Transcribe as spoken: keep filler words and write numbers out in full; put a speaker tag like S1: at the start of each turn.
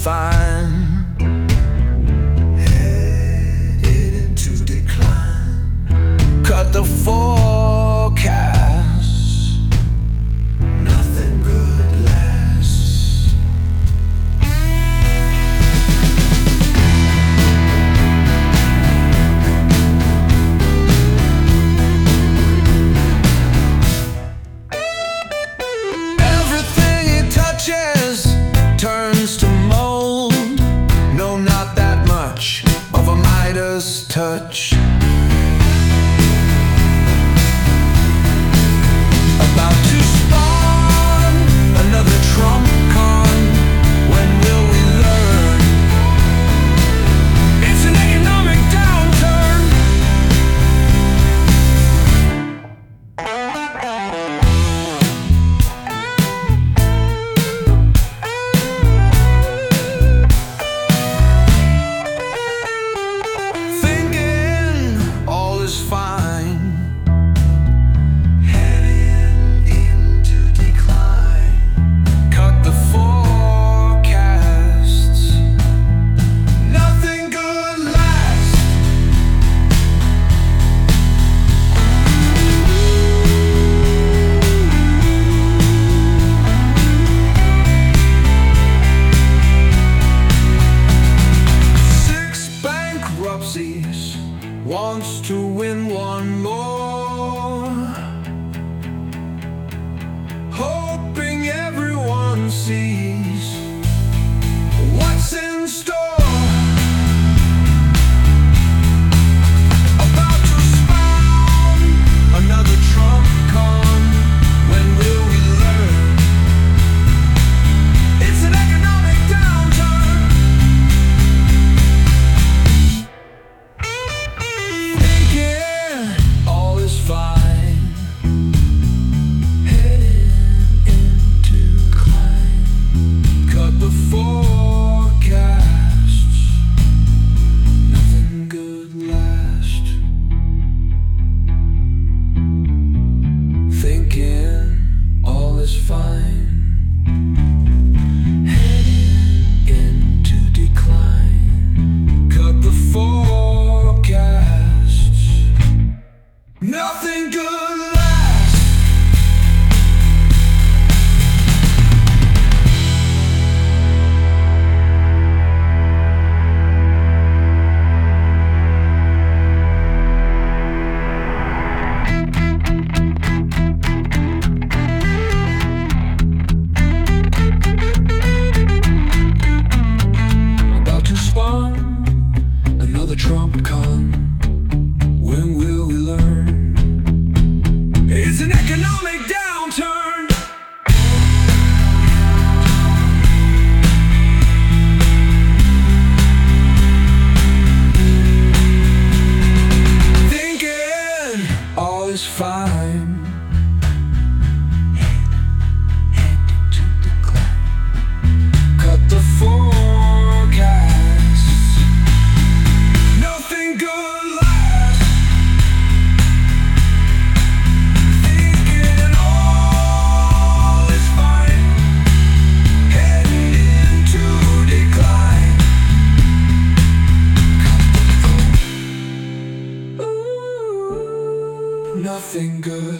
S1: fine. Headed into decline. Cut the forecast. Nothing good lasts. Everything he touches turns to mold. No, not that much of a Midas touch. About to spawn another Trump con. When will we learn? It's an economic downturn. Thinking all is fine. Heading into decline. Cut the forecasts. Nothing good lasts. Six bankruptcies, wants to win one more, hoping everyone sees what's in store. About to spawn another Trump con. When will we learn? It's an economic downturn. Thinking all is fine. Heading into decline. Cut the forecasts. Nothing good lasts. Thinking all is fine. Heading into decline. Cut the forecasts. Nothing good lasts. About to spawn another Trump con. When will we learn? It's an economic downturn. Thinking all is fine. Headed to decline. Cut the forecasts. Nothing good lasts. Thinking all is fine. Heading into decline. Ooh, nothing good